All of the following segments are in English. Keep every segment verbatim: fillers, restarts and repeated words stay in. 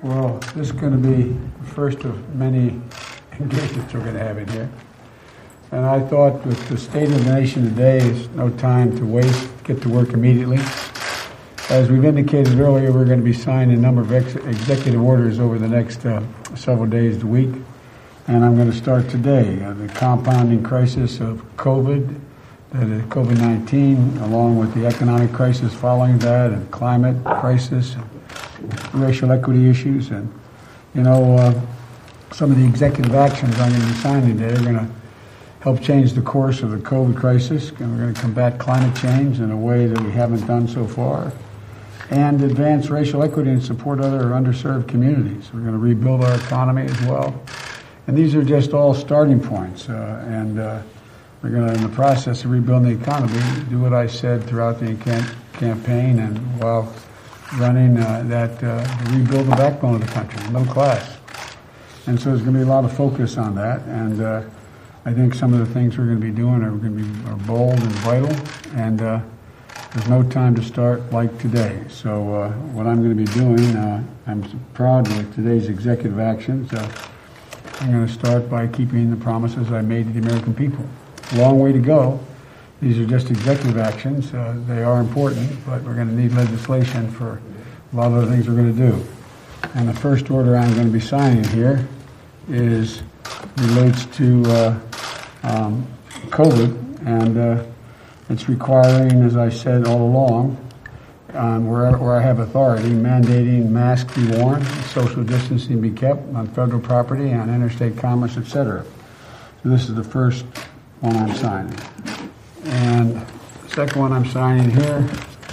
Well, this is going to be the first of many engagements we're going to have in here. And I thought with the state of the nation today is no time to waste, get to work immediately. As we've indicated earlier, we're going to be signing a number of ex- executive orders over the next uh, several days to week. And I'm going to start today. Uh, the compounding crisis of COVID, that is COVID nineteen, along with the economic crisis following that, and climate crisis, and racial equity issues. And, you know, uh, some of the executive actions I'm going to be signing today are going to help change the course of the COVID crisis, and we're going to combat climate change in a way that we haven't done so far, and advance racial equity and support other underserved communities. We're going to rebuild our economy as well. And these are just all starting points, uh, and uh, we're going to, in the process of rebuilding the economy, do what I said throughout the cam- campaign and while running, uh, that uh, rebuild the backbone of the country, middle class. And so there's going to be a lot of focus on that, and uh, I think some of the things we're going to be doing are going to be are bold and vital, and uh, there's no time to start like today. So uh, what I'm going to be doing, uh, I'm proud with today's executive actions. Uh, I'm going to start by keeping the promises I made to the American people. Long way to go. These are just executive actions. Uh, they are important, but we're going to need legislation for a lot of the things we're going to do. And the first order I'm going to be signing here is relates to uh, um, COVID, and uh, it's requiring, as I said all along, um, where, where I have authority, mandating masks be worn, social distancing be kept on federal property, on interstate commerce, et cetera. So this is the first one I'm signing. And the second one I'm signing here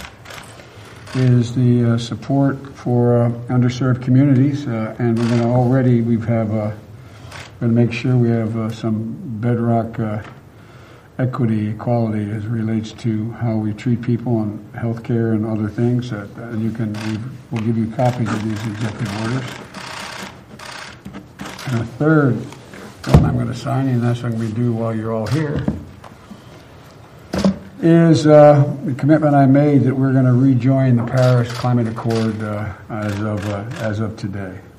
is the uh, support for uh, underserved communities, uh, and we're going to already, we have, uh, going to make sure we have uh, some bedrock uh, equity, equality as relates to how we treat people in healthcare and other things. Uh, and you can, we'll give you copies of these executive orders. And the third one I'm going to sign, and that's what I'm going to do while you're all here, is uh, the commitment I made that we're going to rejoin the Paris Climate Accord uh, as of uh, as of today.